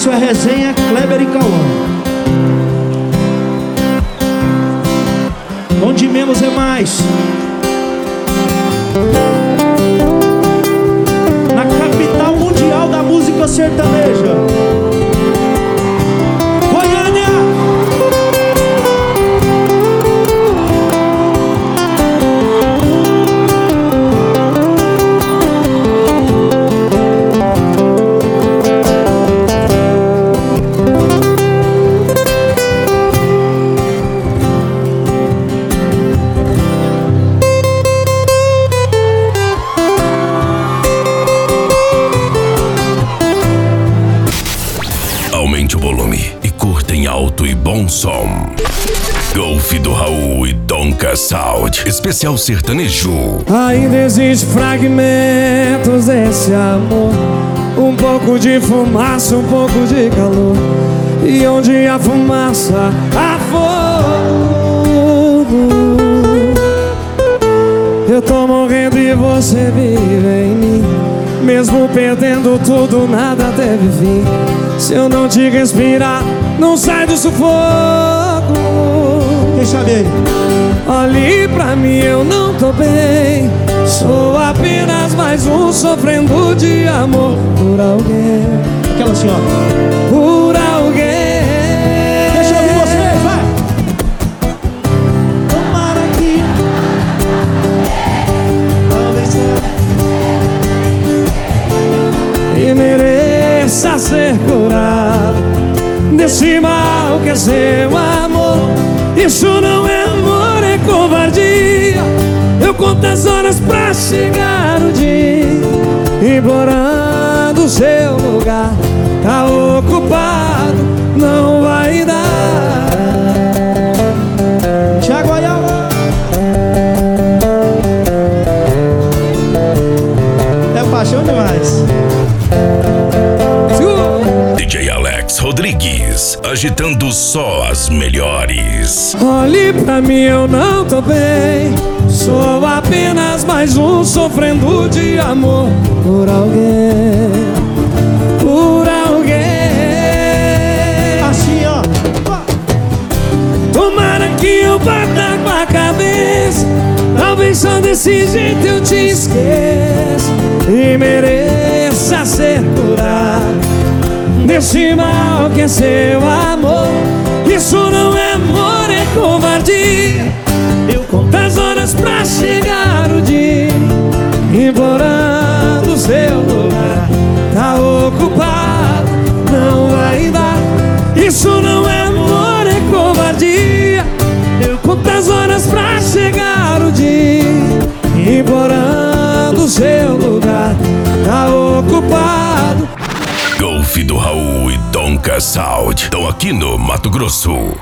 Isso é resenha Kleber e Cauã. Onde menos é mais. Na capital mundial da música sertaneja, Goiânia. Aumente o volume e curta em alto e bom som. Golf do Raul e Donka Sound, especial sertanejo. Ainda existem fragmentos desse amor, um pouco de fumaça, um pouco de calor. E onde a fumaça, há fogo. Eu tô morrendo e você vive em mim. Mesmo perdendo tudo, nada teve fim. Se eu não te respirar, não sai do sufoco. Quem sabe aí? Olhe pra mim, eu não tô bem. Sou apenas mais um sofrendo de amor por alguém. Aquela senhora. Por alguém. Deixa eu ouvir vocês, vai. Tomara que e mereça ser curado desse mal que é seu amor. Isso não é amor, é covardia. Eu conto as horas pra chegar o dia, implorando o seu lugar. Tá ocupado, não vai dar. Thiago Ayala. É paixão demais. DJ Alex Rodrigues, agitando só as melhores. Olhe pra mim, eu não tô bem. Sou apenas mais um sofrendo de amor por alguém. Por alguém. Assim, ó. Tomara que eu bata com a cabeça. Talvez só desse jeito eu te esqueça e mereça ser curado desse mal que é seu amor. Isso não é amor, é covardia. Eu conto as horas pra chegar o dia, implorando o seu lugar. Tá ocupado, não vai dar. Isso não é amor, é covardia. Eu conto as horas pra chegar o dia, implorando o seu lugar. Tá ocupado. Golf do Raul e Donka Sound, estão aqui no Mato Grosso.